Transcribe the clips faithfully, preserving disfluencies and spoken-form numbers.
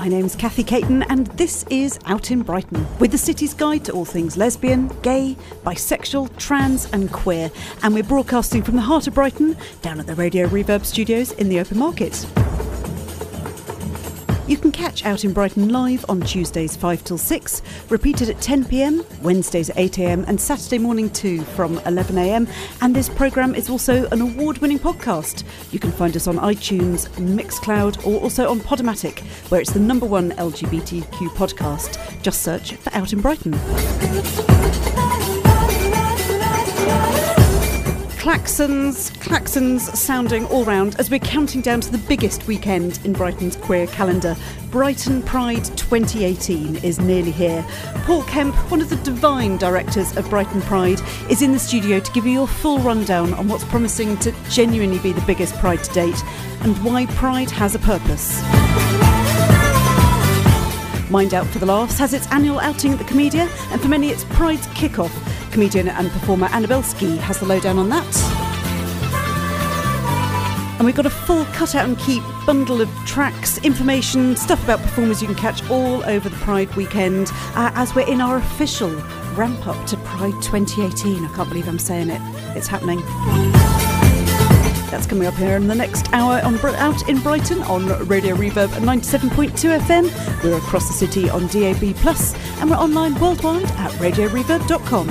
My name's Kathy Caton and this is Out in Brighton, with the city's guide to all things lesbian, gay, bisexual, trans and queer. And we're broadcasting from the heart of Brighton, down at the Radio Reverb studios in the open market. You can catch Out in Brighton live on Tuesdays five till six, repeated at ten p m, Wednesdays at eight a m and Saturday morning too from eleven a m. And this programme is also an award-winning podcast. You can find us on iTunes, Mixcloud or also on Podomatic, where it's the number one L G B T Q podcast. Just search for Out in Brighton. Klaxons, klaxons sounding all round as we're counting down to the biggest weekend in Brighton's queer calendar. Brighton Pride twenty eighteen is nearly here. Paul Kemp, one of the divine directors of Brighton Pride, is in the studio to give you your full rundown on what's promising to genuinely be the biggest Pride to date and why Pride has a purpose. Mind Out for the Laughs has its annual outing at the Comedia, and for many it's Pride's kick-off. Comedian and performer Annabelle Ski has the lowdown on that. And we've got a full cut-out and keep bundle of tracks, information, stuff about performers you can catch all over the Pride weekend uh, as we're in our official ramp-up to Pride twenty eighteen. I can't believe I'm saying it. It's happening. That's coming up here in the next hour on Out in Brighton on Radio Reverb at ninety-seven point two F M. We're across the city on D A B plus, and we're online worldwide at radio reverb dot com.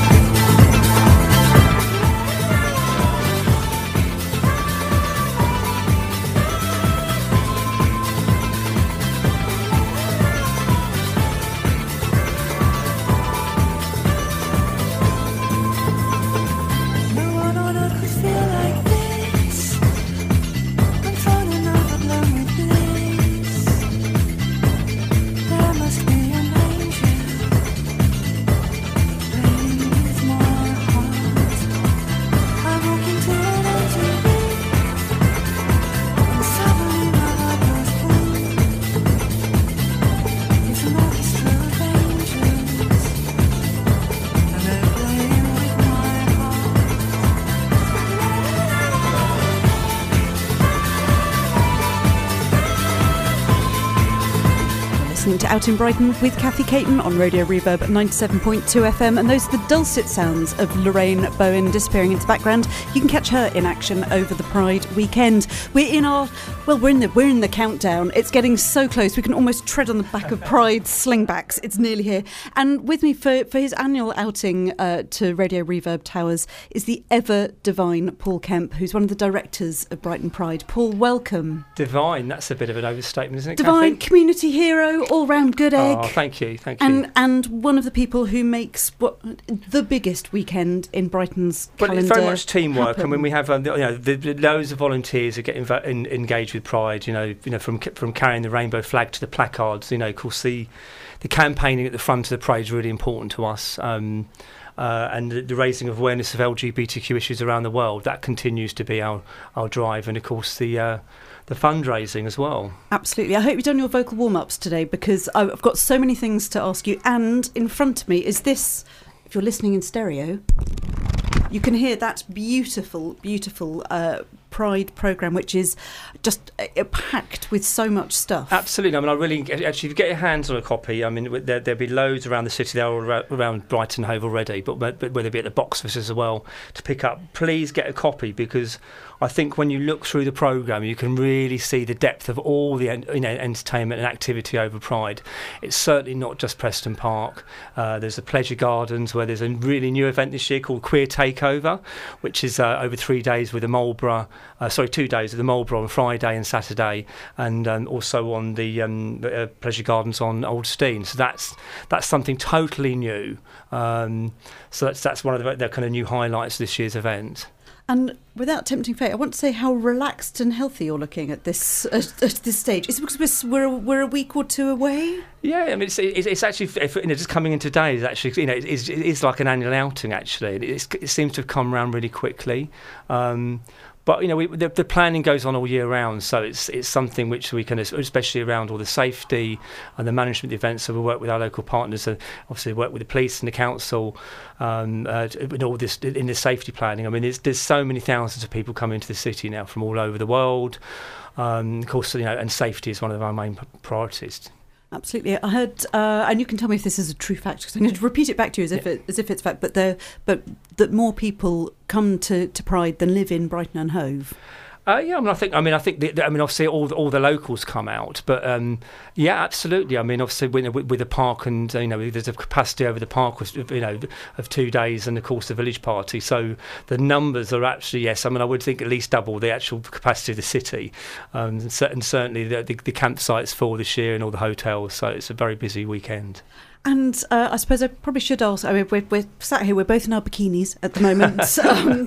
To Out in Brighton with Kathy Caton on Radio Reverb at ninety-seven point two F M, and those are the dulcet sounds of Lorraine Bowen disappearing into the background. You can catch her in action over the Pride weekend. We're in our well, we're in the we're in the countdown. It's getting so close we can almost tread on the back of Pride slingbacks. It's nearly here. And with me for, for his annual outing uh, to Radio Reverb Towers is the ever divine Paul Kemp, who's one of the directors of Brighton Pride. Paul, welcome. Divine, that's a bit of an overstatement, isn't it, Divine, Kathy? Community hero, all-round good egg. Oh, thank you, thank you. And and one of the people who makes what the biggest weekend in Brighton's well, calendar. It's very much teamwork, happen. and when we have um, you know the, the, loads of volunteers who get inv- in, engaged with Pride, you know, you know from from carrying the rainbow flag to the placards, you know, of course the the campaigning at the front of the parade is really important to us. Um, Uh, and the, the raising of awareness of L G B T Q issues around the world, that continues to be our, our drive, and of course the uh, the fundraising as well. Absolutely. I hope you've done your vocal warm-ups today, because I've got so many things to ask you. And in front of me is this, if you're listening in stereo, you can hear that beautiful, beautiful uh, Pride programme, which is just uh, packed with so much stuff. Absolutely. I mean, I really, actually, if you get your hands on a copy, I mean, there, there'll be loads around the city. They're all around Brighton Hove already, but, but whether it be at the box office as well to pick up, please get a copy, because I think when you look through the programme, you can really see the depth of all the you know, entertainment and activity over Pride. It's certainly not just Preston Park. Uh, there's the Pleasure Gardens, where there's a really new event this year called Queer Takeover, which is uh, over three days with the Marlborough, uh, sorry, two days with the Marlborough on Friday and Saturday, and um, also on the, um, the uh, Pleasure Gardens on Old Stein. So that's that's something totally new. Um, so that's that's one of the, the kind of new highlights of this year's event. And without tempting fate, I want to say how relaxed and healthy you're looking at this at, at this stage. Is it because we're we're a week or two away? Yeah, I mean, it's it's, it's actually, you know, just coming in today is actually, you know, it is, it is like an annual outing actually. It's, it seems to have come around really quickly. Um, But you know, we, the, the planning goes on all year round, so it's it's something which we can, especially around all the safety and the management of the events. So we work with our local partners, and obviously work with the police and the council, um, uh, in all this in the safety planning. I mean, there's there's so many thousands of people coming into the city now from all over the world. Um, of course, you know, and safety is one of our main priorities. Absolutely. I heard, uh, and you can tell me if this is a true fact, because I'm going to repeat it back to you as if yeah. it, as if it's fact. But there, but that more people come to, to Pride than live in Brighton and Hove. Uh, yeah, I mean, I think, I mean, I think, the, the, I mean, obviously, all the, all the locals come out, but um, yeah, absolutely. I mean, obviously, with, with the park, and you know, there's a capacity over the park, you know, of two days, and of course the village party. So the numbers are actually, yes. I mean, I would think at least double the actual capacity of the city, um, and, cer- and certainly the, the, the campsites full this year and all the hotels. So it's a very busy weekend. And uh, I suppose I probably should also, I mean, we're, we're sat here, we're both in our bikinis at the moment. um,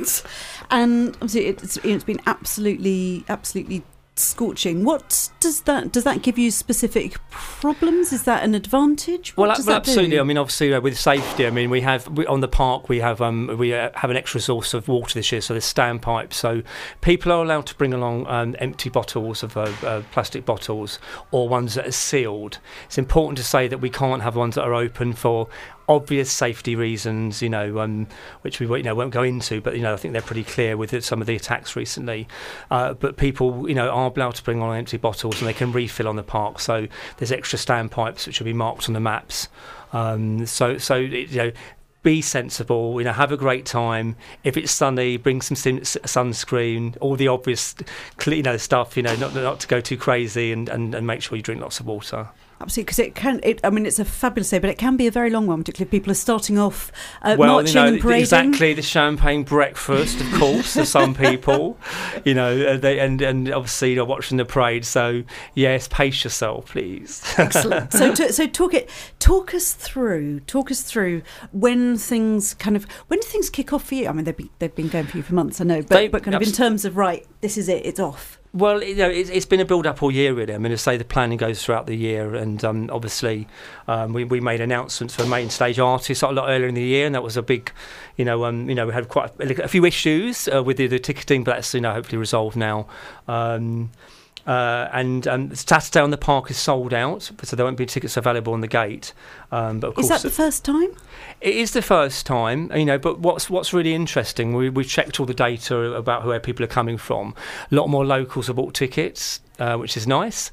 and obviously it's, it's been absolutely, absolutely scorching. What does that, does that give you specific problems? Is that an advantage? What well, does well that absolutely. do? I mean, obviously, uh, with safety, I mean, we have, we, on the park, we have um, we uh, have an extra source of water this year, so there's standpipes. So people are allowed to bring along um, empty bottles of uh, uh, plastic bottles, or ones that are sealed. It's important to say that we can't have ones that are open for obvious safety reasons, you know, um, which we you know won't go into, but you know I think they're pretty clear with some of the attacks recently. Uh, but people, you know, are allowed to bring on empty bottles, and they can refill on the park. So there's extra standpipes which will be marked on the maps. Um, so so you know. Be sensible, you know, have a great time. If it's sunny, bring some sun- sunscreen, all the obvious, you know, stuff, you know, not not to go too crazy, and, and, and make sure you drink lots of water. Absolutely, because it can. It, I mean, it's a fabulous day, but it can be a very long one, particularly if people are starting off uh, well, marching you know, and parading. Exactly, the champagne breakfast, of course, for some people, you know, they, and and obviously you know, watching the parade. So yes, pace yourself, please. Excellent. So, to, so talk it, talk us through, talk us through when things kind of when do things kick off for you? I mean, they've been, they've been going for you for months, I know, but they, but kind of in terms of right, this is it, it's off. Well, you know, it's, it's been a build-up all year, really. I mean, to say the planning goes throughout the year, and um, obviously um, we, we made announcements for main stage artists a lot earlier in the year, and that was a big, you know, um, you know, we had quite a, a few issues uh, with the, the ticketing, but that's you know hopefully resolved now. Um, Uh, and um, Saturday on the park is sold out, so there won't be tickets available on the gate. Um, but of is course, that the first time? It is the first time, you know. But what's what's really interesting, we we checked all the data about where people are coming from. A lot more locals have bought tickets, uh, which is nice.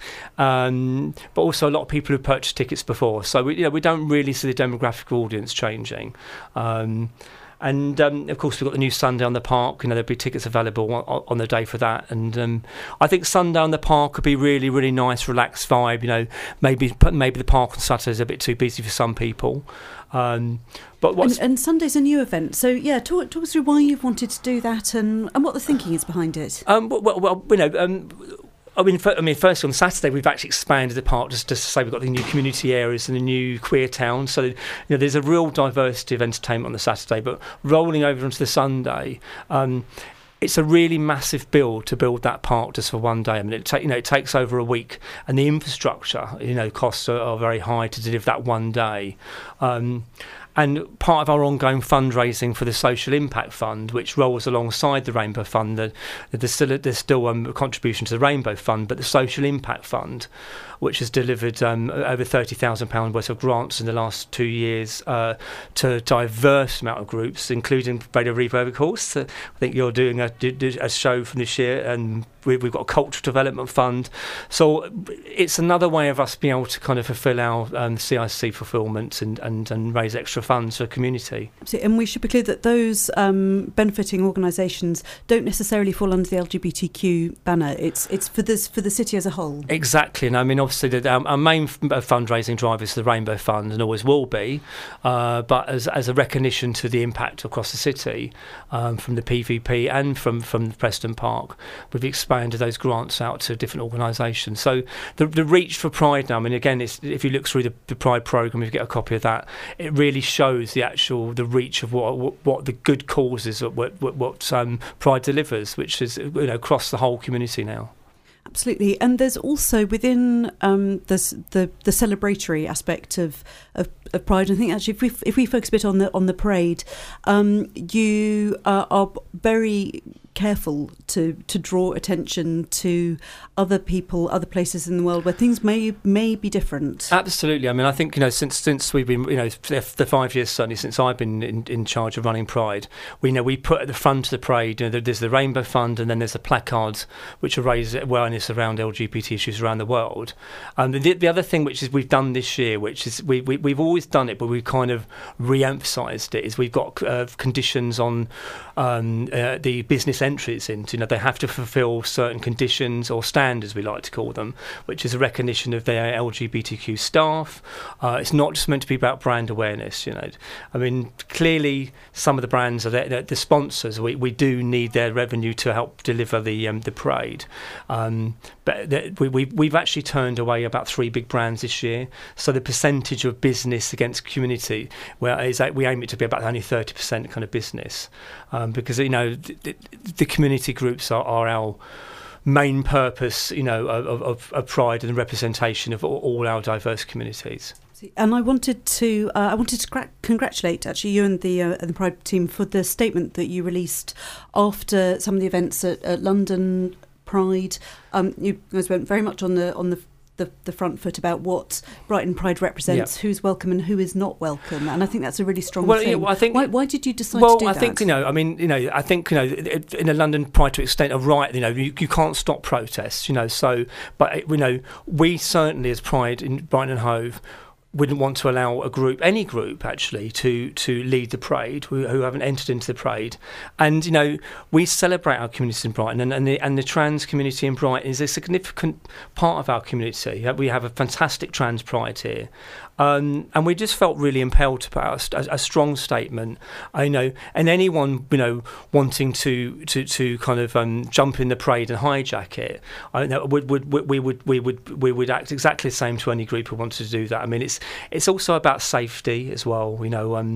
Um, but also a lot of people who purchased tickets before. So we you know we don't really see the demographic audience changing. Um, And, um, of course, we've got the new Sunday on the Park. You know, there'll be tickets available on, on the day for that. And um, I think Sunday on the Park could be really, really nice, relaxed vibe. You know, maybe maybe the park on Saturday is a bit too busy for some people. Um, but what's and, and Sunday's a new event. So, yeah, talk, talk us through why you've wanted to do that and, and what the thinking is behind it. Um, well, well, you know... Um, I mean, for, I mean, first on Saturday we've actually expanded the park just, just to say we've got the new community areas and the new queer town. So you know, there's a real diversity of entertainment on the Saturday. But rolling over onto the Sunday, um, it's a really massive build to build that park just for one day. I mean, it ta- you know it takes over a week, and the infrastructure, you know, costs are, are very high to deliver that one day. Um, And part of our ongoing fundraising for the Social Impact Fund, which rolls alongside the Rainbow Fund, the, there's still, there's still um, a contribution to the Rainbow Fund, but the Social Impact Fund, which has delivered um, over thirty thousand pounds worth of grants in the last two years uh, to a diverse amount of groups, including Radio Reverb, of course. Uh, I think you're doing a, a show from this year, and we, we've got a cultural development fund. So it's another way of us being able to kind of fulfil our um, C I C fulfilment and, and, and raise extra funds for the community. Absolutely. And we should be clear that those um, benefiting organisations don't necessarily fall under the L G B T Q banner. It's it's for this for the city as a whole. Exactly. And I mean, obviously, the, um, our main f- fundraising drive is the Rainbow Fund, and always will be. Uh, but as as a recognition to the impact across the city um, from the P V P and from from Preston Park, we've expanded those grants out to different organisations. So the the reach for Pride now. I mean, again, it's, if you look through the, the Pride programme, if you get a copy of that, it really shows the actual the reach of what what, what the good causes of what what, what um, Pride delivers, which is you know across the whole community now. Absolutely, and there's also within um, the, the the celebratory aspect of, of of Pride. I think actually, if we if we focus a bit on the on the parade, um, you uh, are very careful to to draw attention to other people, other places in the world where things may may be different. Absolutely. I mean, I think, you know, since since we've been, you know, the five years certainly since I've been in, in charge of running Pride, we know we put at the front of the parade, you know, there's the Rainbow Fund, and then there's the placards which are raised awareness around L G B T issues around the world. And um, the, the other thing which is we've done this year, which is we, we we've always done it, but we've kind of re-emphasised it, is we've got uh, conditions on um, uh, the business entries into. You know, they have to fulfil certain conditions or standards, we like to call them, which is a recognition of their L G B T Q staff. Uh, it's not just meant to be about brand awareness. You know, I mean, clearly some of the brands are the, the sponsors. We we do need their revenue to help deliver the um, the parade. Um, but the, we, we we've actually turned away about three big brands this year. So the percentage of business against community, well, is that we aim it to be about only thirty percent kind of business, um, because you know the, the community groups are, are our main purpose, you know, of, of, of pride and representation of all, all our diverse communities. And I wanted to, uh, I wanted to gra- congratulate actually you and the uh, and the Pride team for the statement that you released after some of the events at, at London Pride. Um, you guys went very much on the on the. The, the front foot about what Brighton Pride represents, yeah. Who's welcome and who is not welcome, and I think that's a really strong well, thing. Yeah, well, I think, why, why did you decide well, to do I that? Well, I think, you know, I mean, you know, I think, you know, in a London Pride to extent of right, you know, you, you can't stop protests, you know, so, but, you know, we certainly as Pride in Brighton and Hove wouldn't want to allow a group, any group actually, to to lead the parade who, who haven't entered into the parade. And you know, we celebrate our community in Brighton, and, and the and the trans community in Brighton is a significant part of our community. We have a fantastic trans pride here. Um, and we just felt really impelled to put out a, a strong statement. I know, and anyone you know wanting to to, to kind of um, jump in the parade and hijack it, I know would, would, would we would we would we would act exactly the same to any group who wanted to do that. I mean, it's it's also about safety as well. You know, um,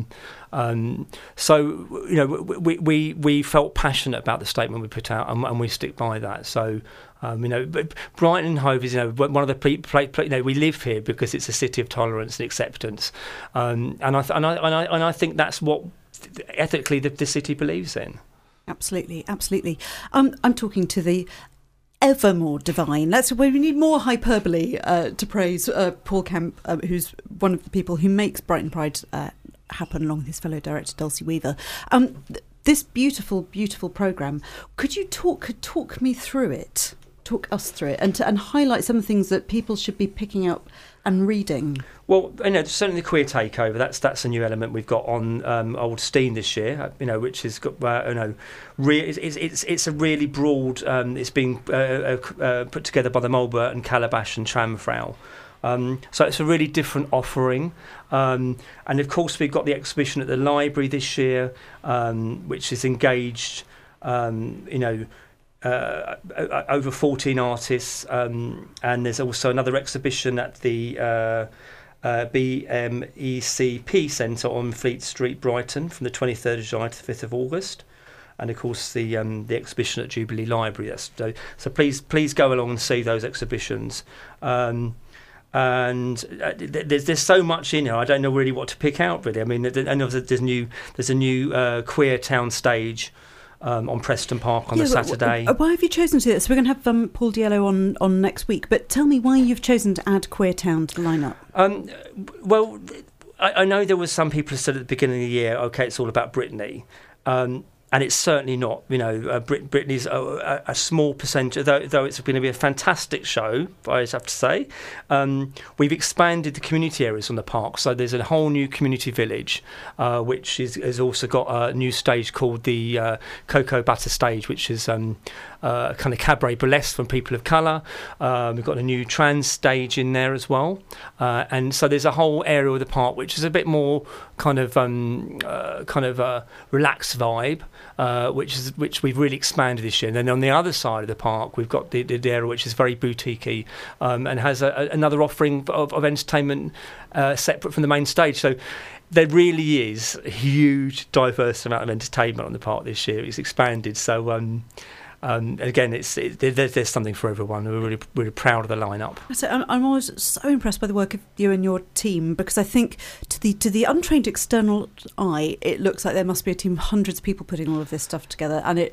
um, so you know we, we we felt passionate about the statement we put out, and, and we stick by that. So. Um, you know, but Brighton and Hove is, you know, one of the people. You know, we live here because it's a city of tolerance and acceptance, um, and I th- and I and I and I think that's what ethically the, the city believes in. Absolutely, absolutely. Um, I'm talking to the ever more divine. That's where we need more hyperbole uh, to praise uh, Paul Kemp, uh, who's one of the people who makes Brighton Pride uh, happen, along with his fellow director Dulcie Weaver. Um, th- this beautiful, beautiful programme. Could you talk talk me through it? Talk us through it and to, and highlight some of the things that people should be picking up and reading. Well, you know, certainly the queer takeover. That's that's a new element we've got on um, Old Steam this year. You know, which has got uh, you know, re- it's, it's it's a really broad. Um, it's been uh, uh, uh, put together by the Mulber and Calabash and Tramfrau. Um, so it's a really different offering. Um, and of course, we've got the exhibition at the library this year, um, which is engaged. Um, you know. Uh, over fourteen artists, um, and there's also another exhibition at the uh, uh, B M E C P Centre on Fleet Street, Brighton, from the twenty-third of July to the fifth of August, and of course the um, the exhibition at Jubilee Library. That's, so, so please please go along and see those exhibitions. Um, and uh, there's there's so much in here. I don't know really what to pick out really. I mean, I know there's new there's a new uh, queer town stage. Um, on Preston Park on yeah, the Saturday. Why have you chosen to do that? So we're going to have um, Paul Diello on, on next week, but tell me why you've chosen to add Queer Town to the lineup. Um, well, I, I know there was some people who said at the beginning of the year, okay, it's all about Brittany. Um, and it's certainly not. You know, uh, Brit- Brittany's a, a, a small percentage, though, though it's going to be a fantastic show, I have to say. Um, we've expanded the community areas on the park, so there's a whole new community village, uh, which is, has also got a new stage called the uh, Cocoa Butter Stage, which is um, uh, kind of cabaret burlesque from people of colour. Um, we've got a new trans stage in there as well. Uh, and so there's a whole area of the park which is a bit more kind of um, uh, kind of a relaxed vibe. Uh, which is which we've really expanded this year. And then on the other side of the park, we've got the, the area which is very boutique-y um, and has a, a, another offering of, of entertainment uh, separate from the main stage. So there really is a huge, diverse amount of entertainment on the park this year. It's expanded. So um, um, again, it's it, there, there's something for everyone. We're really really proud of the lineup. So I'm, I'm always so impressed by the work of you and your team, because I think to the to the untrained external eye, it looks like there must be a team of hundreds of people putting all of this stuff together, and it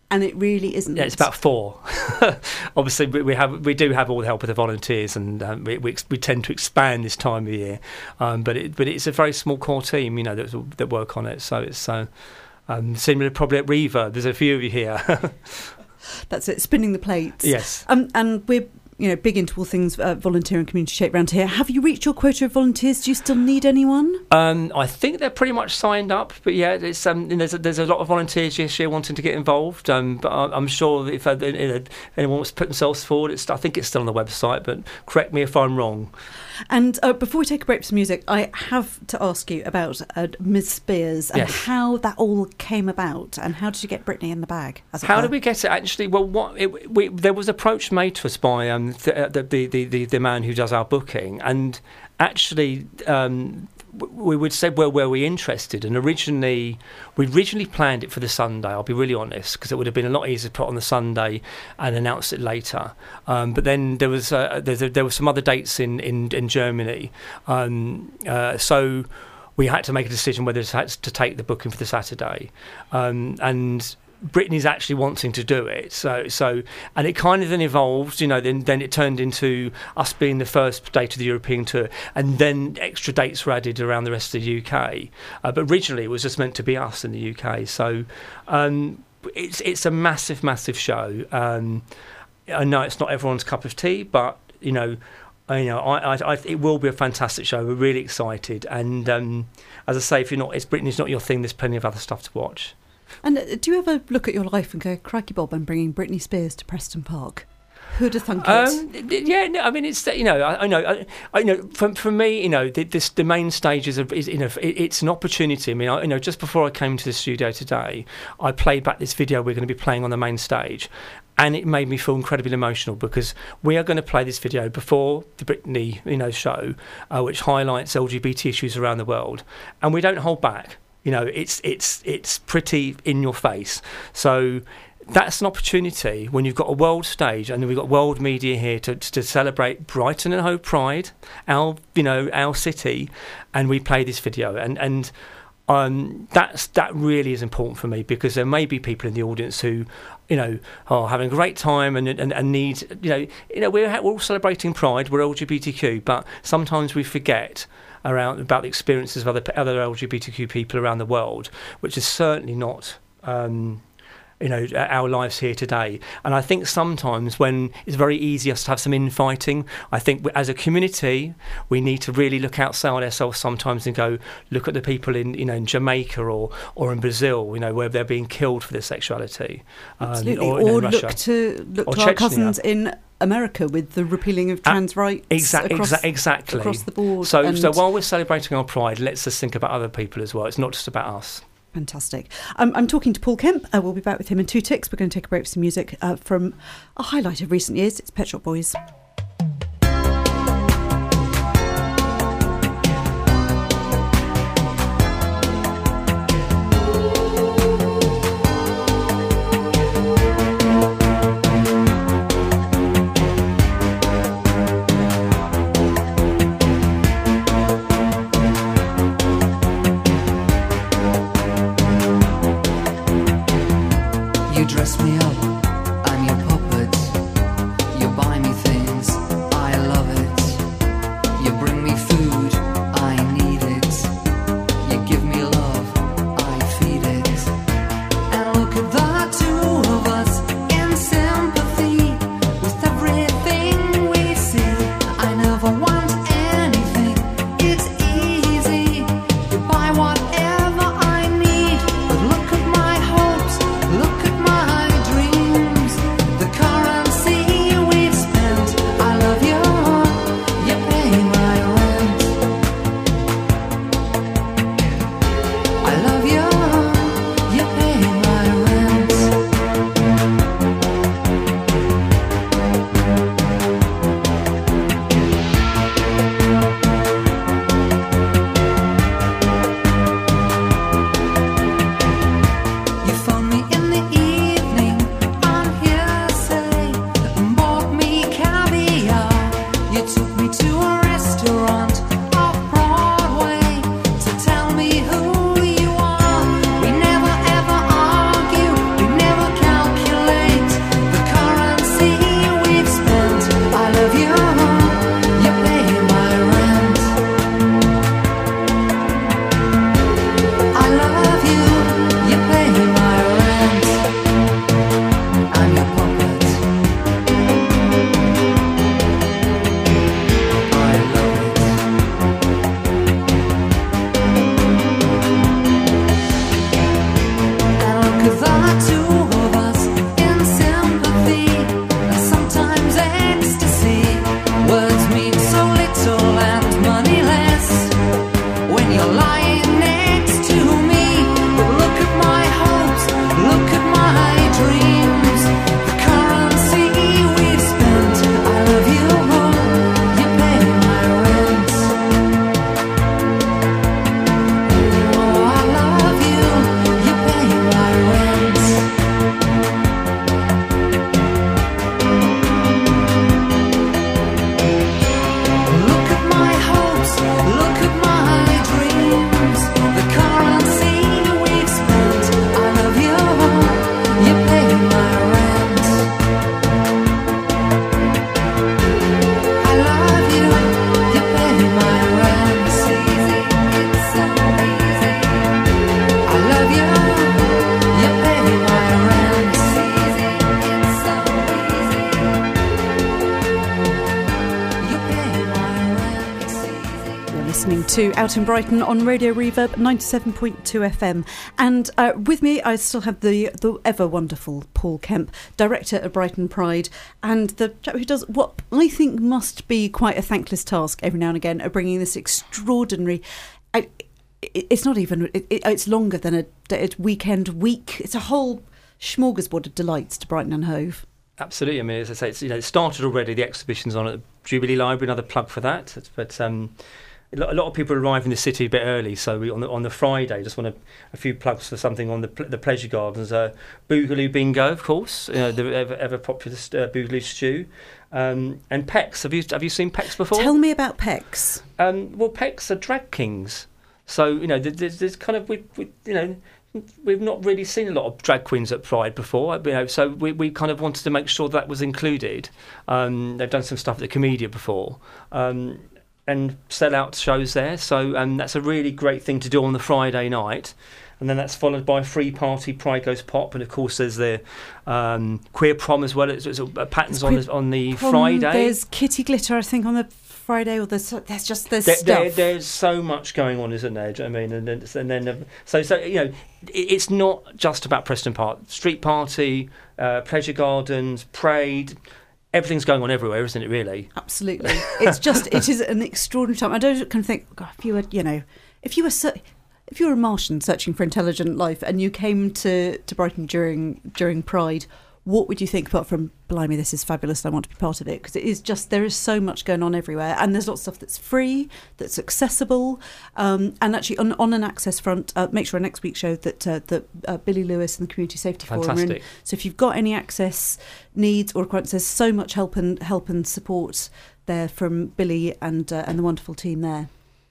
And it really isn't. Yeah, it's about four. Obviously, we, we have we do have all the help of the volunteers, and um, we, we we tend to expand this time of year. Um, but it, but it's a very small core team, you know, that that work on it. So it's so um, similar probably at Reverb. There's a few of you here. That's it, spinning the plates. Yes. Um, and we're you know big into all things uh, volunteer and community shape around here. Have you reached your quota of volunteers? Do you still need anyone? Um, I think they're pretty much signed up, but yeah, it's, um, there's a, there's a lot of volunteers this year wanting to get involved. Um, but I, I'm sure if uh, you know, anyone wants to put themselves forward, it's, I think it's still on the website. But correct me if I'm wrong. And uh, before we take a break for some music, I have to ask you about uh, Miz Spears and yes. how that all came about, and how did you get Britney in the bag? As it how were? did we get it? Actually, well, what it, we, there was an approach made to us by um, the, the, the, the, the man who does our booking, and actually um, we would say, well, were we interested? And originally, we originally planned it for the Sunday, I'll be really honest, because it would have been a lot easier to put on the Sunday and announce it later. Um, but then there was uh, there, there were some other dates in, in, in Germany. Um, uh, so we had to make a decision whether to, to take the booking for the Saturday. Um, and Brittany's actually wanting to do it, so so, and it kind of then evolved, you know. Then then it turned into us being the first date of the European tour, and then extra dates were added around the rest of the U K. Uh, but originally, it was just meant to be us in the U K. So um, it's it's a massive, massive show. Um, I know it's not everyone's cup of tea, but you know. You know, I, I, I, it will be a fantastic show. We're really excited, and um, as I say, if you're not, it's Brittany's not your thing. There's plenty of other stuff to watch. And uh, do you ever look at your life and go, crikey Bob, I'm bringing Britney Spears to Preston Park? Who'd have thunk it? Um, yeah, no, I mean, it's, you know, I, I know, I, I know. For, for me, you know, the, this the main stage is, a, is you know, it, it's an opportunity. I mean, I, you know, just before I came to the studio today, I played back this video we're going to be playing on the main stage, and it made me feel incredibly emotional because we are going to play this video before the Britney, you know, show, uh, which highlights L G B T issues around the world, and we don't hold back. You know, it's it's it's pretty in your face. So that's an opportunity when you've got a world stage and we've got world media here to to celebrate Brighton and Hove Pride, our you know our city, and we play this video and and. Um, that's that really is important for me because there may be people in the audience who, you know, are having a great time and and, and need, you know, you know we're we're all celebrating Pride, we're L G B T Q, but sometimes we forget around about the experiences of other other L G B T Q people around the world, which is certainly not. Um, you know, our lives here today. And I think sometimes when it's very easy us to have some infighting, I think as a community, we need to really look outside ourselves sometimes and go, look at the people in, you know, in Jamaica or, or in Brazil, you know, where they're being killed for their sexuality. Absolutely. Um, or, or you know, look Russia. to, look or to Chechnya. our cousins in America with the repealing of trans uh, rights exa- across, exa- exactly. across the board. So, and so while we're celebrating our Pride, let's just think about other people as well. It's not just about us. Fantastic. Um, I'm talking to Paul Kemp. Uh, we'll be back with him in two ticks. We're going to take a break for some music uh, from a highlight of recent years. It's Pet Shop Boys. Dress me up, I'm your puppet. You buy me things, I love it. You bring me food, I need it. You give me love, I feed it. And look at the two of us in sympathy with everything we see. I never want anything, it's easy. You buy whatever I need. But look at my hopes, look at my dreams. to Out in Brighton on Radio Reverb ninety-seven point two F M. And uh, with me, I still have the, the ever wonderful Paul Kemp, director of Brighton Pride, and the chap who does what I think must be quite a thankless task every now and again of bringing this extraordinary... I, it, it's not even... It, it, it's longer than a, a weekend week. It's a whole smorgasbord of delights to Brighton and Hove. Absolutely. I mean, as I say, it's, you know, it started already. The exhibition's on at the Jubilee Library. Another plug for that. But um, a lot of people arrive in the city a bit early. So we, on the on the Friday, just want a, a few plugs for something on the the pleasure gardens. Uh, Boogaloo Bingo, of course, uh, the ever, ever popular uh, Boogaloo Stew, um, and Pecs. Have you have you seen Pecs before? Tell me about Pecs. Um, well, Pecs are drag kings. So you know, there's, there's kind of we, we you know. We've not really seen a lot of drag queens at Pride before, you know, so we, we kind of wanted to make sure that was included. Um, they've done some stuff at the Comedia before, um, and sell out shows there, so um, that's a really great thing to do on the Friday night. And then that's followed by a free party, Pride Goes Pop, and of course there's the um, queer prom as well. It's, it's a, a patterns on the, on the prom, Friday. There's Kitty Glitter, I think, on the Friday, or there's there's just there's there, stuff. There, there's so much going on, isn't there? Do you know what I mean? And then, and then uh, so so you know, it, it's not just about Preston Park. Street party, uh, pleasure gardens, parade. Everything's going on everywhere, isn't it? Really? Absolutely. It's just it is an extraordinary time. I don't kind of think, God, if you were, you know, if you were so, if you were a Martian searching for intelligent life and you came to, to Brighton during during Pride, what would you think apart from, blimey, this is fabulous, I want to be part of it? Because it is just, there is so much going on everywhere. And there's lots of stuff that's free, that's accessible. Um, and actually, on, on an access front, uh, make sure next week's show that uh, that uh, Billy Lewis and the Community Safety Forum are in. So if you've got any access needs or requirements, there's so much help and help and support there from Billy and uh, and the wonderful team there.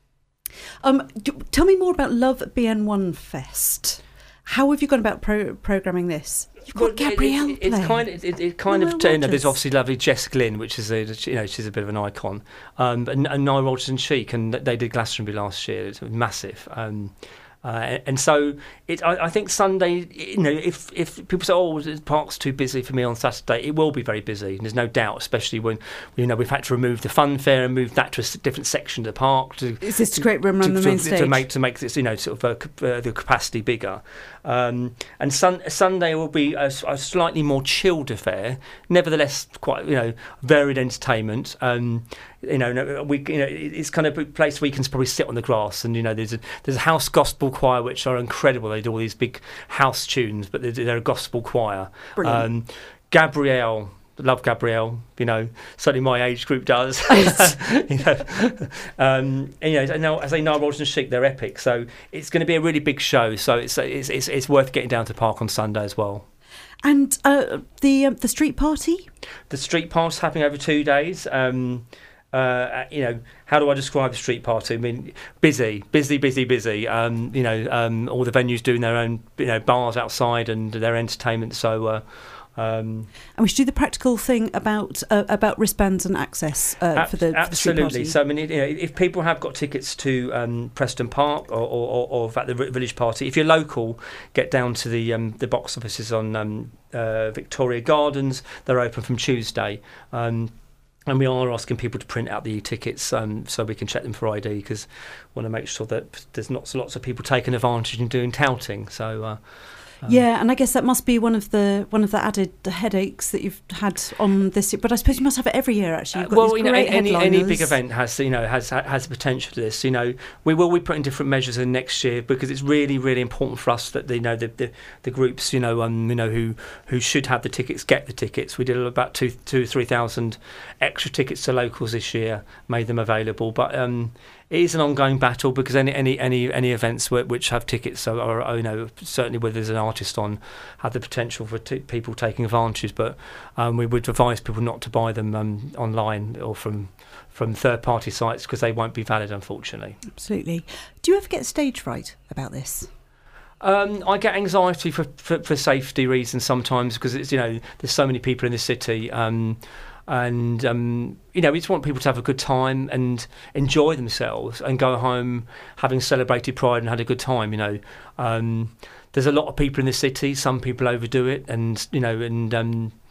Um, do, tell me more about Love B N one Fest. How have you gone about pro- programming this? You've got well, Gabrielle. It, it, it's kind of, it, it kind Noel of, you know, there's obviously lovely Jess Glynn, which is a, you know, she's a bit of an icon, um, and, and Nile Rodgers and Chic, and they did Glastonbury last year. It's massive. Um, Uh, and so it, I, I think Sunday, you know, if if people say, "Oh, the park's too busy for me on Saturday," it will be very busy. And there's no doubt, especially when you know we've had to remove the fun fair and move that to a different section of the park. To, Is this to create room on the main to, stage to make to make this, you know, sort of uh, uh, the capacity bigger? Um, and sun, Sunday will be a, a slightly more chilled affair. Nevertheless, quite you know varied entertainment. Um, You know, we you know it's kind of a place where you can probably sit on the grass, and you know there's a there's a house gospel choir which are incredible. They do all these big house tunes, but they're, they're a gospel choir. Brilliant. Um, Gabrielle, love Gabrielle. You know, certainly my age group does. you know, um, and, you know, now as I say, Nile Rodgers and Chic, they're epic. So it's going to be a really big show. So it's it's it's, it's worth getting down to the park on Sunday as well. And uh, the um, the street party. The street party's happening over two days. Um, Uh, you know, how do I describe the street party? I mean, busy, busy, busy, busy. Um, you know, um, all the venues doing their own, you know, bars outside and their entertainment. So, uh, um, and we should do the practical thing about uh, about wristbands and access uh, ab- for the absolutely. For the street party. So, I mean, you know, if people have got tickets to um, Preston Park or, or, or, or at the Village Party, if you're local, get down to the um, the box offices on um, uh, Victoria Gardens. They're open from Tuesday. Um, And we are asking people to print out the e-tickets um, so we can check them for I D, because we want to make sure that there's not so lots of people taking advantage and doing touting. So, uh, um, yeah, and I guess that must be one of the one of the added headaches that you've had on this year. But I suppose you must have it every year. Actually, You've got well, these you know, great any any headliners. big event has you know has has the potential to this. You know, we will be putting different measures in next year, because it's really really important for us that the, you know the, the the groups you know um you know who who should have the tickets get the tickets. We did about two two three thousand extra tickets to locals this year, made them available, but um. It is an ongoing battle, because any any any, any events wh- which have tickets are, are, you know, certainly where there's an artist on, have the potential for t- people taking advantage. But um, we would advise people not to buy them um, online or from from third party sites, because they won't be valid, unfortunately. Absolutely. Do you ever get stage fright about this? Um, I get anxiety for, for for safety reasons sometimes, because it's you know there's so many people in the city. Um, And, um, you know, we just want people to have a good time and enjoy themselves and go home having celebrated Pride and had a good time, you know. Um, there's a lot of people in the city. Some people overdo it and, you know, and um,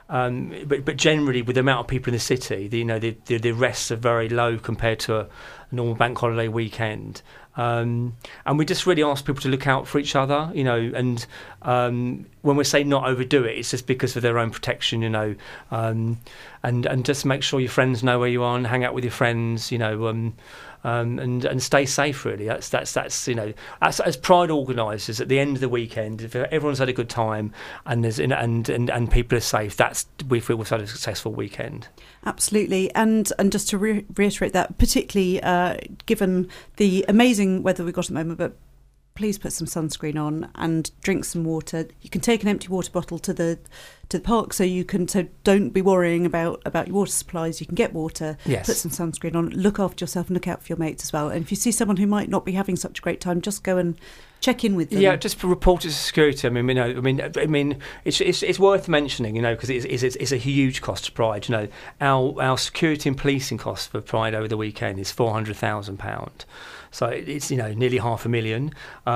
Um, but but generally, with the amount of people in the city, the, you know, the, the the arrests are very low compared to a normal bank holiday weekend. Um, and we just really ask people to look out for each other, you know, and um, when we say not overdo it, it's just because of their own protection, you know, um, and, and just make sure your friends know where you are and hang out with your friends, you know, um, um, and, and stay safe, really. That's, that's, that's you know, as, as Pride organisers, at the end of the weekend, if everyone's had a good time and there's and, and, and people are safe, that's we feel we've had a successful weekend. Absolutely. And and just to re- reiterate that, particularly uh, given the amazing weather we've got at the moment, but please put some sunscreen on and drink some water. You can take an empty water bottle to the to the park, so you can so don't be worrying about, about your water supplies. You can get water, yes. Put some sunscreen on, look after yourself and look out for your mates as well. And if you see someone who might not be having such a great time, just go and check in with them. Yeah, just report it to security. I mean, you know, I mean, I mean, it's it's, it's worth mentioning, you know, because it's, it's it's a huge cost to Pride. You know, our our security and policing costs for Pride over the weekend is four hundred thousand pound. So it's, you know, nearly half a million.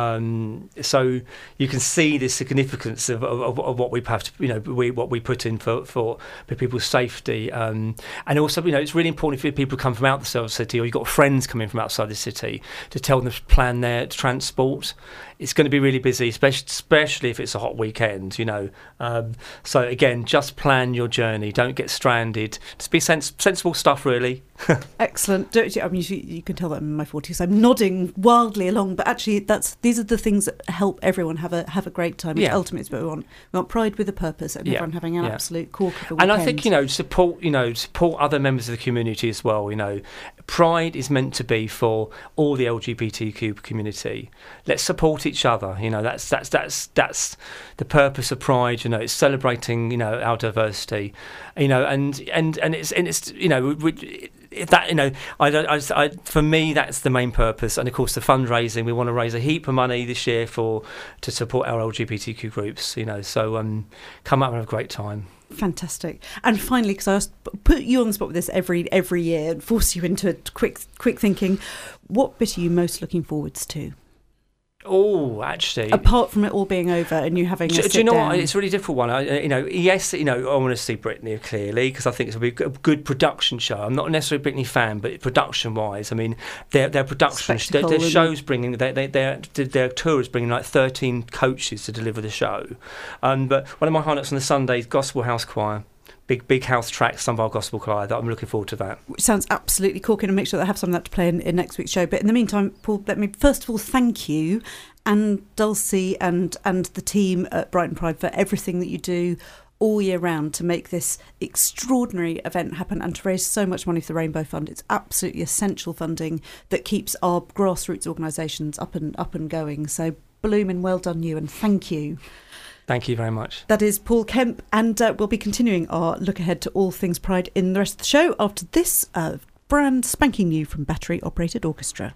Um, so you can see the significance of, of, of what we have to, you know, we, what we put in for, for, for people's safety. Um, and also, you know, it's really important for people who come from outside the city, or you've got friends coming from outside the city, to tell them to plan their transport. It's going to be really busy, especially, especially if it's a hot weekend, you know. Um, so again, just plan your journey. Don't get stranded. Just be sens- sensible stuff, really. Excellent. Don't you, I mean, you, you can tell that I'm in my forties. I'm nodding wildly along, but actually, that's these are the things that help everyone have a have a great time. Which yeah. ultimately is what we want. We want Pride with a purpose, and yeah. everyone having an yeah. absolute cork of a weekend. And I think, you know, support, you know, support other members of the community as well. You know, Pride is meant to be for all the L G B T Q community. Let's support each other. You know, that's that's that's that's the purpose of Pride. You know, it's celebrating, you know, our diversity. You know, and and and it's and it's you know. We, that you know, I don't. I, I, for me, that's the main purpose, and of course, the fundraising. We want to raise a heap of money this year for to support our L G B T Q groups. You know, so um, come up and have a great time. Fantastic. And finally, because I asked, put you on the spot with this every every year and force you into quick quick thinking, what bit are you most looking forwards to? Oh, actually, apart from it all being over and you having a do, sit do you know down. what? It's a really difficult one. I, you know, yes, you know, I want to see Britney clearly because I think it's a good production show. I'm not necessarily a Britney fan, but production-wise, I mean, their their production, their, their shows bringing, their, their their their tour is bringing like thirteen coaches to deliver the show. Um, but one of my highlights on the Sunday is Gospel House Choir. Big, big house track, some of our gospel choir. That I'm looking forward to that. Which sounds absolutely corking, and make sure that I have some of that to play in, in next week's show. But in the meantime, Paul, let me first of all thank you and Dulcie and and the team at Brighton Pride for everything that you do all year round to make this extraordinary event happen and to raise so much money for the Rainbow Fund. It's absolutely essential funding that keeps our grassroots organisations up and up and going. So, bloomin' well done you, and thank you. Thank you very much. That is Paul Kemp, and uh, we'll be continuing our look ahead to all things Pride in the rest of the show after this uh, brand spanking new from Battery Operated Orchestra.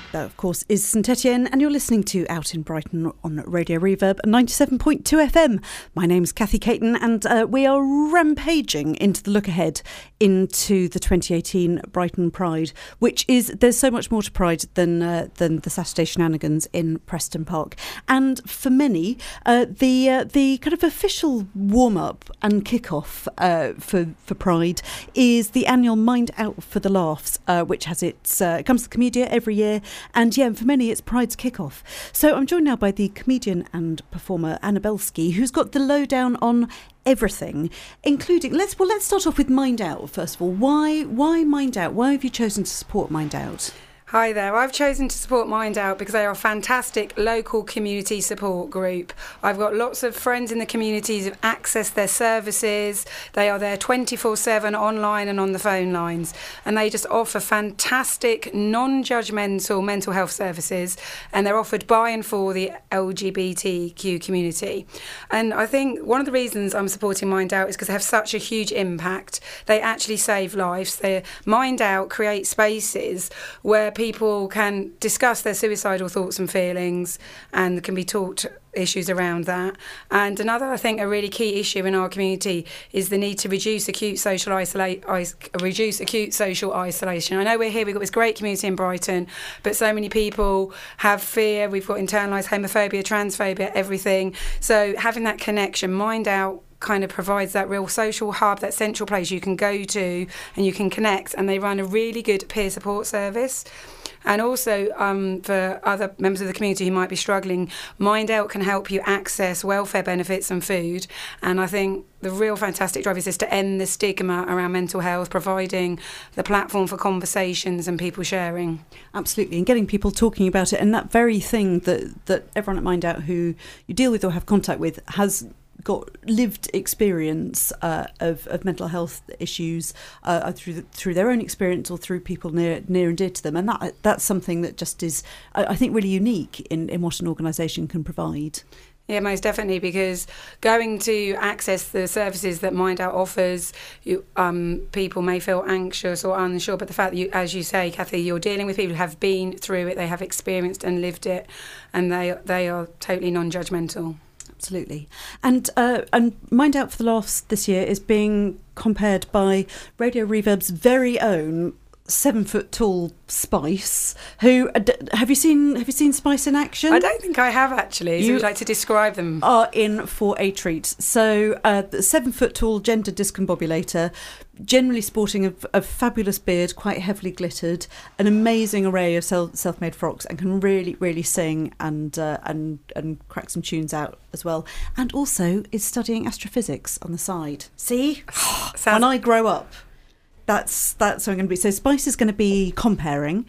That, of course, is Saint Etienne, and you're listening to Out in Brighton on Radio Reverb ninety-seven point two F M. My name's Kathy Caton, and uh, we are rampaging into the look ahead into the twenty eighteen Brighton Pride, which is, there's so much more to Pride than uh, than the Saturday shenanigans in Preston Park. And for many, uh, the uh, the kind of official warm-up and kick-off uh, for, for Pride is the annual Mind Out for the Laughs, uh, which has its, uh, it comes to the Comedia every year. And yeah, for many, it's Pride's kickoff. So I'm joined now by the comedian and performer Anna Belsky, who's got the lowdown on everything, including, let's well, let's start off with Mind Out, first of all. Why, why Mind Out? Why have you chosen to support Mind Out? Hi there. I've chosen to support Mind Out because they are a fantastic local community support group. I've got lots of friends in the communities who've accessed their services. They are there twenty-four seven online and on the phone lines. And they just offer fantastic, non-judgmental mental health services. And they're offered by and for the L G B T Q community. And I think one of the reasons I'm supporting Mind Out is because they have such a huge impact. They actually save lives. They Mind Out create spaces where people can discuss their suicidal thoughts and feelings, and can be taught issues around that. And another, I think, a really key issue in our community is the need to reduce acute social isolate, is, reduce acute social isolation. I know we're here, we've got this great community in Brighton, but so many people have fear. We've got internalised homophobia, transphobia, everything. So having that connection, Mind Out kind of provides that real social hub, that central place you can go to and you can connect, and they run a really good peer support service. And also um, for other members of the community who might be struggling, Mind Out can help you access welfare benefits and food. And I think the real fantastic drive is just to end the stigma around mental health, providing the platform for conversations and people sharing. Absolutely, and getting people talking about it, and that very thing that, that everyone at Mind Out who you deal with or have contact with has got lived experience uh, of, of mental health issues uh, through the, through their own experience or through people near near and dear to them, and that that's something that just is, I, I think, really unique in, in what an organisation can provide. Yeah, most definitely, because going to access the services that Mind Out offers, you, um, people may feel anxious or unsure, but the fact that, you, as you say, Kathy, you're dealing with people who have been through it, they have experienced and lived it, and they they are totally non-judgmental. Absolutely. And uh, and Mind Out for the Laughs this year is being compared by Radio Reverb's very own seven foot tall Spice, who uh, have you seen have you seen Spice in action? I don't think I have, actually. So you would like to describe them? Are in for a treat. So uh, the seven foot tall gender discombobulator, generally sporting a, a fabulous beard, quite heavily glittered, an amazing array of self self-made frocks, and can really really sing and uh, and and crack some tunes out as well. And also is studying astrophysics on the side. See, Sounds- when I grow up. That's that's what I'm going to be. So Spice is going to be comparing,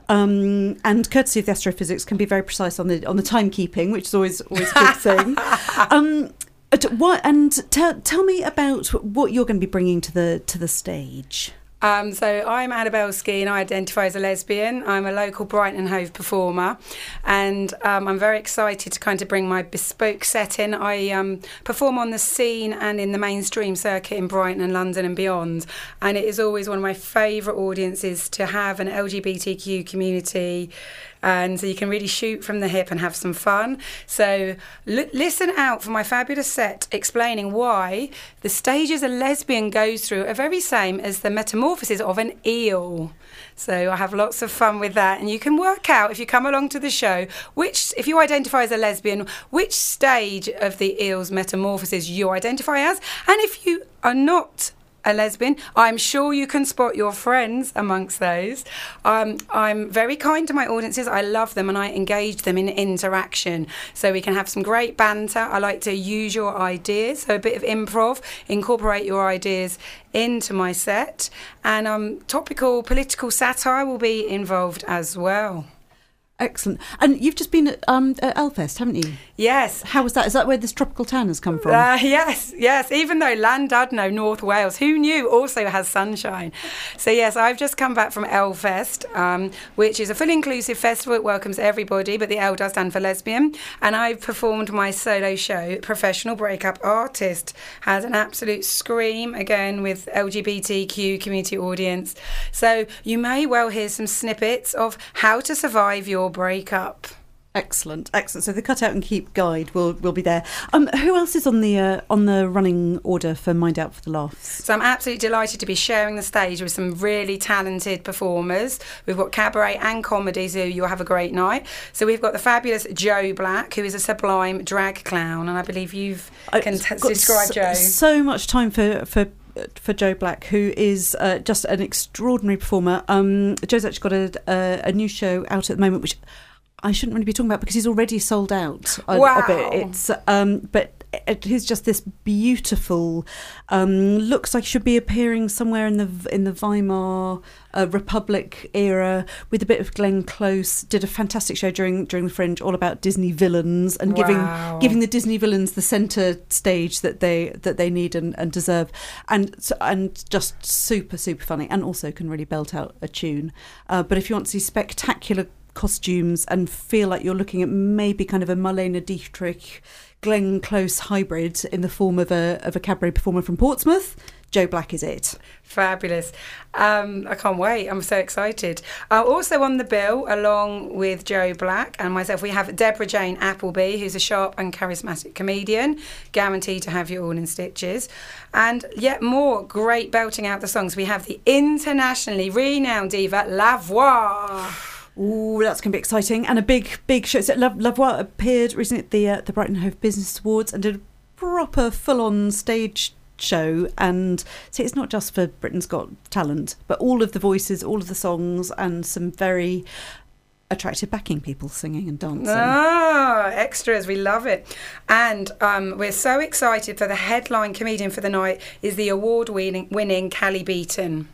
um, and courtesy of the astrophysics can be very precise on the on the timekeeping, which is always always a good thing. Um, what and tell tell me about what you're going to be bringing to the to the stage. Um, so I'm Anna Belsky and I identify as a lesbian. I'm a local Brighton and Hove performer, and um, I'm very excited to kind of bring my bespoke set in. I um, perform on the scene and in the mainstream circuit in Brighton and London and beyond, and it is always one of my favourite audiences to have an L G B T Q community. And so you can really shoot from the hip and have some fun. So l- listen out for my fabulous set explaining why the stages a lesbian goes through are very same as the metamorphosis of an eel. So I have lots of fun with that. And you can work out, if you come along to the show, which, if you identify as a lesbian, which stage of the eel's metamorphosis you identify as. And if you are not a lesbian, I'm sure you can spot your friends amongst those. Um, I'm very kind to my audiences. I love them and I engage them in interaction so we can have some great banter. I like to use your ideas, so a bit of improv, incorporate your ideas into my set, and um, topical political satire will be involved as well. Excellent. And you've just been at, um, at Elfest, haven't you? Yes. How was that? Is that where this tropical tan has come from? Uh, yes, yes. Even though Llandudno, North Wales, who knew, also has sunshine. So, yes, I've just come back from Elfest, um, which is a fully inclusive festival. It welcomes everybody, but the L does stand for lesbian. And I've performed my solo show, Professional Breakup Artist. Has an absolute scream, again, with L G B T Q community audience. So you may well hear some snippets of how to survive your breakup. Excellent, excellent. So the Cut Out and Keep guide will will be there. Um, who else is on the uh, on the running order for Mind Out for the Laughs? So I'm absolutely delighted to be sharing the stage with some really talented performers. We've got cabaret and comedy, so you'll have a great night. So we've got the fabulous Joe Black, who is a sublime drag clown, and I believe you've can t- describe so, Joe. So much time for for. for Joe Black, who is uh, just an extraordinary performer. Um, Joe's actually got a, a, a new show out at the moment, which I shouldn't really be talking about because he's already sold out of, wow. of it. It's um, but it is just this beautiful. Um, looks like he should be appearing somewhere in the in the Weimar uh, Republic era with a bit of Glenn Close. Did a fantastic show during during the Fringe, all about Disney villains and wow. giving giving the Disney villains the centre stage that they that they need and, and deserve, and and just super super funny, and also can really belt out a tune. Uh, but if you want to see spectacular costumes and feel like you're looking at maybe kind of a Marlene Dietrich, Glenn Close hybrid in the form of a of a cabaret performer from Portsmouth, Joe Black is it. Fabulous. Um, I can't wait. I'm so excited. Uh, also on the bill, along with Joe Black and myself, we have Deborah Jane Appleby, who's a sharp and charismatic comedian, guaranteed to have you all in stitches. And yet more great belting out the songs. We have the internationally renowned diva, La Voix. Ooh, that's going to be exciting. And a big, big show. So La, La Voix appeared recently at the, uh, the Brighton Hove Business Awards and did a proper full-on stage show. And see, it's not just for Britain's Got Talent, but all of the voices, all of the songs, and some very attractive backing people singing and dancing. Ah, extras, we love it. And um, we're so excited for the headline comedian for the night is the award-winning winning Callie Beaton.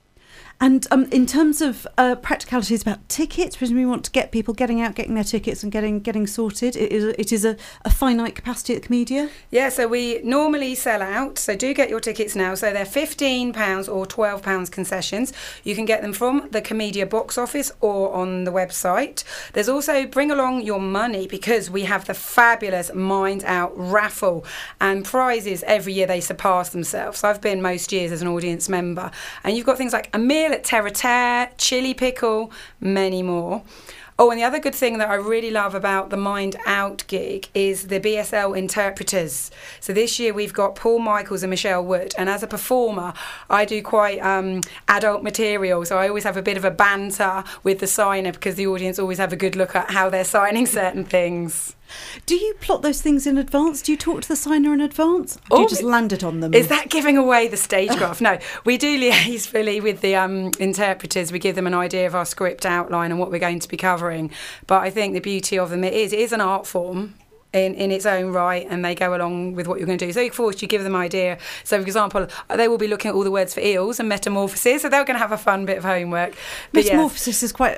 And um, in terms of uh, practicalities about tickets, presumably we want to get people getting out, getting their tickets and getting getting sorted. It is, it is a, a finite capacity at Comedia? Yeah, so we normally sell out, so do get your tickets now. So they're fifteen pounds or twelve pounds concessions. You can get them from the Comedia box office or on the website. There's also bring along your money because we have the fabulous Mind Out raffle and prizes every year they surpass themselves. I've been most years as an audience member. And you've got things like a meal at Terre à Terre, chili pickle, many more. Oh, and the other good thing that I really love about the Mind Out gig is the B S L interpreters. So this year we've got Paul Michaels and Michelle Wood. And as a performer, I do quite um, adult material. So I always have a bit of a banter with the signer because the audience always have a good look at how they're signing certain things. Do you plot those things in advance? Do you talk to the signer in advance? Or do Oh, you just land it on them? Is that giving away the stagecraft? No, we do liaise fully with the um, interpreters. We give them an idea of our script outline and what we're going to be covering. But I think the beauty of them it is it is an art form in, in its own right, and they go along with what you're going to do. So, of course, you give them an idea. So, for example, they will be looking at all the words for eels and metamorphosis, so they're going to have a fun bit of homework. But metamorphosis yes. is quite...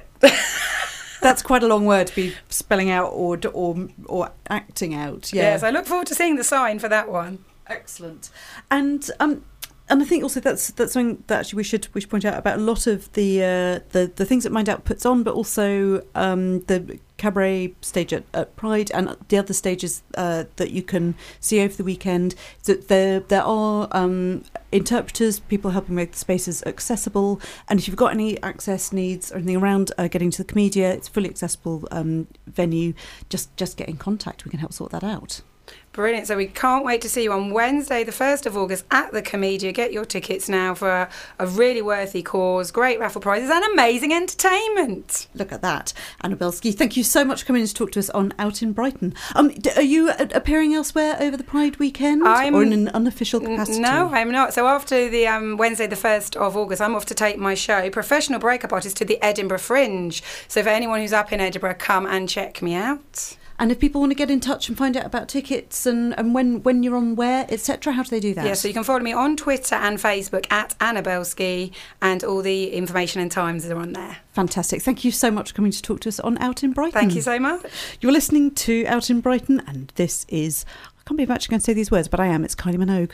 That's quite a long word to be spelling out or or or acting out. Yeah. Yes, I look forward to seeing the sign for that one. Excellent. And um, and I think also that's that's something that actually we should we should point out about a lot of the uh, the the things that Mind Out puts on, but also um, the cabaret stage at, at Pride and the other stages uh, that you can see over the weekend. So there there are um, interpreters, people helping make the spaces accessible, and if you've got any access needs or anything around uh, getting to the Comedia, it's a fully accessible um, venue. Just just get in contact. We can help sort that out. Brilliant. So we can't wait to see you on Wednesday, the first of August at the Comedia. Get your tickets now for a, a really worthy cause, great raffle prizes and amazing entertainment. Look at that. Anna Belsky, thank you so much for coming in to talk to us on Out in Brighton. Um, d- are you uh, appearing elsewhere over the Pride weekend I'm, or in an unofficial capacity? No, I'm not. So after the um, Wednesday, the first of August, I'm off to take my show, Professional Breakup Artist, to the Edinburgh Fringe. So for anyone who's up in Edinburgh, come and check me out. And if people want to get in touch and find out about tickets and, and when, when you're on where, et cetera, how do they do that? Yeah, so you can follow me on Twitter and Facebook at Annabelle Ski, and all the information and times are on there. Fantastic. Thank you so much for coming to talk to us on Out in Brighton. Thank you so much. You're listening to Out in Brighton, and this is, I can't believe I'm actually going to say these words, but I am. It's Kylie Minogue.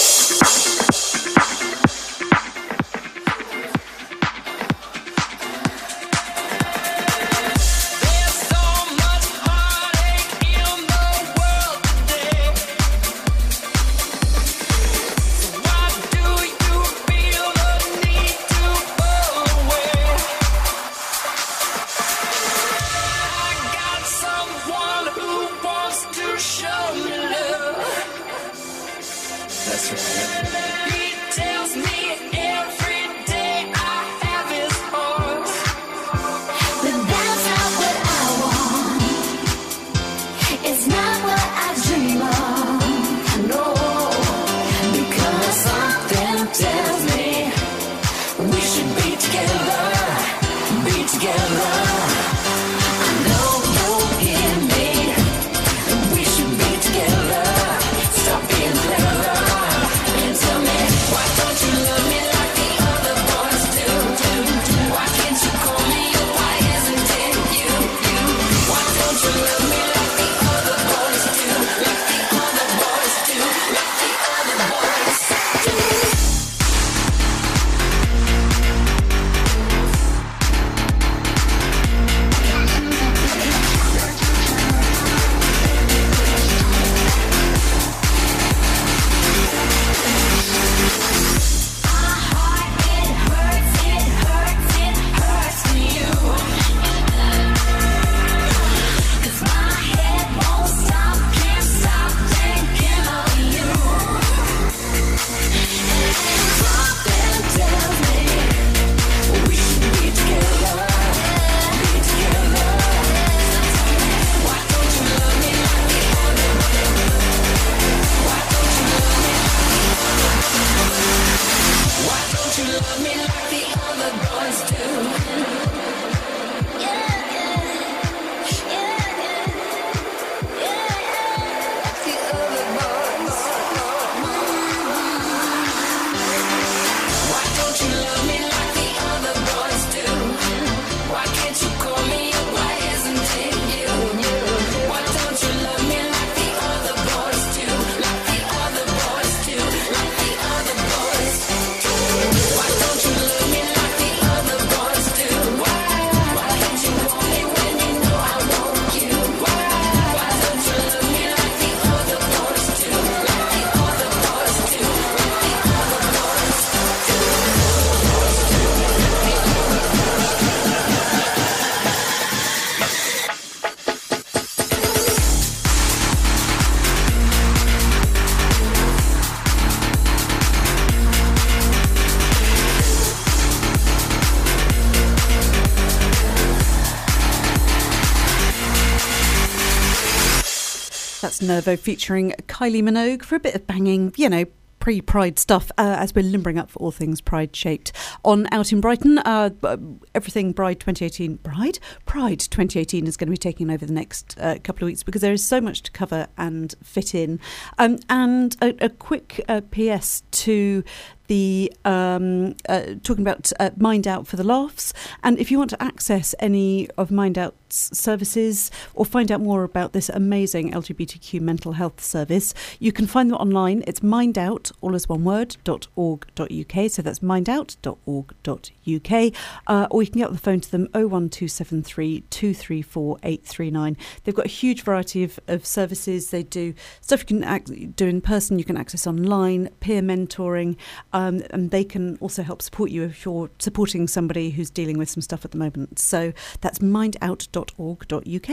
That's Nervo featuring Kylie Minogue for a bit of banging, you know, pre-Pride stuff uh, as we're limbering up for all things Pride-shaped. On Out in Brighton, uh, everything Bride twenty eighteen, Bride? Pride twenty eighteen is going to be taking over the next uh, couple of weeks because there is so much to cover and fit in. Um, and a, a quick uh, P S to the um, uh, talking about uh, Mind Out for the Laughs. And if you want to access any of Mind Out's services or find out more about this amazing L G B T Q mental health service, you can find them online. It's mindout, all as one word, .org.uk. So that's mindout dot org dot uk. Uh, or you can get on the phone to them oh one two seven three, two three four, eight three nine. They've got a huge variety of, of services. They do stuff you can act, do in person, you can access online, peer mentoring, um, and they can also help support you if you're supporting somebody who's dealing with some stuff at the moment. So that's mindout dot org dot uk.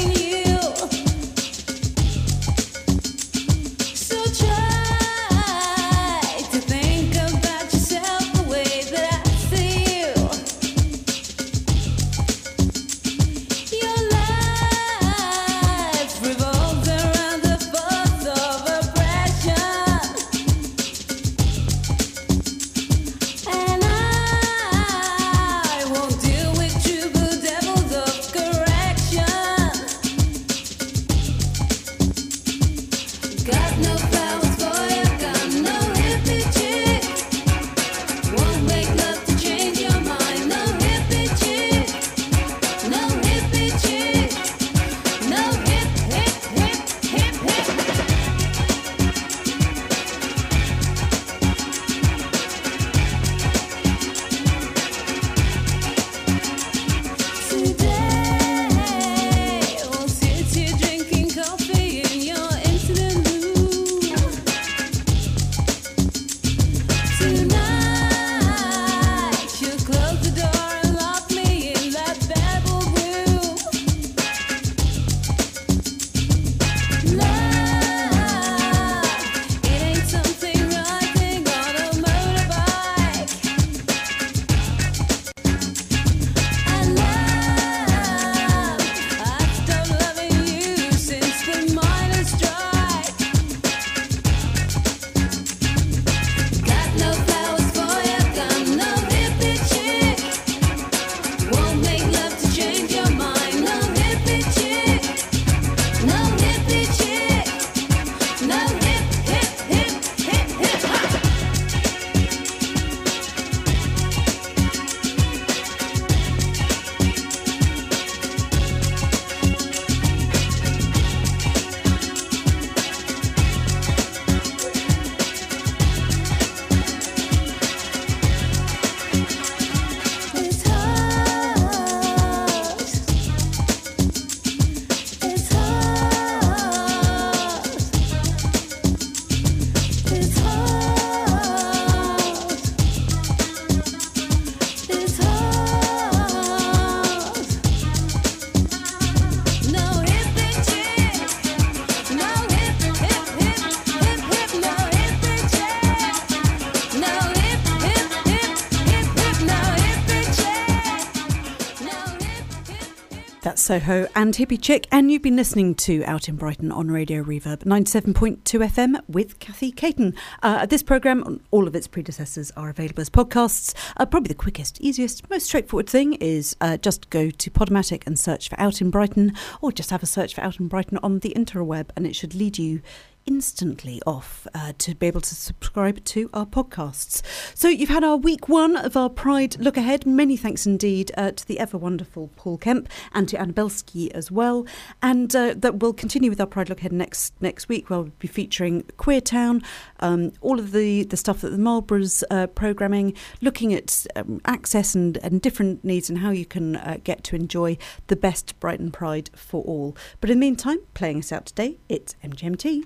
So try Soho and Hippie Chick, and you've been listening to Out in Brighton on Radio Reverb ninety-seven point two F M with Cathy Caton. Uh, this programme, all of its predecessors, are available as podcasts. Uh, probably the quickest, easiest, most straightforward thing is uh, just go to Podomatic and search for Out in Brighton, or just have a search for Out in Brighton on the interweb, and it should lead you instantly off uh, to be able to subscribe to our podcasts. So you've had our week one of our Pride Look Ahead. Many thanks indeed uh, to the ever wonderful Paul Kemp and to Anna Belsky as well. And uh, that will continue with our Pride Look Ahead next next week. We'll be featuring Queer Town, um, all of the, the stuff that the Marlborough's uh, programming, looking at um, access and, and different needs and how you can uh, get to enjoy the best Brighton Pride for all. But in the meantime, playing us out today, it's M G M T.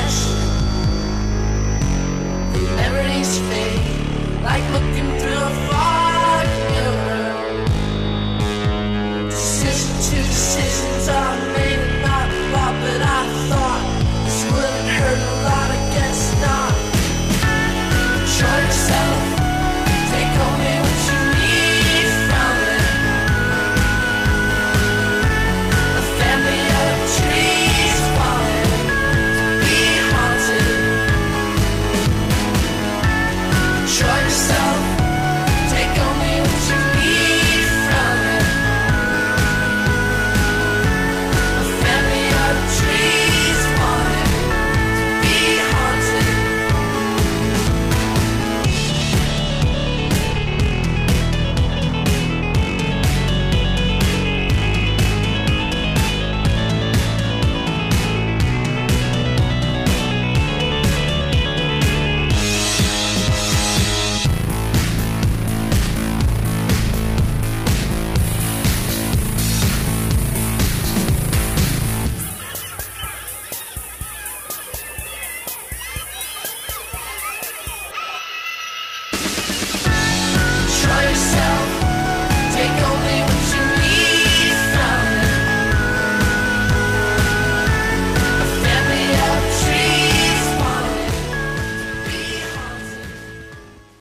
Like looking through a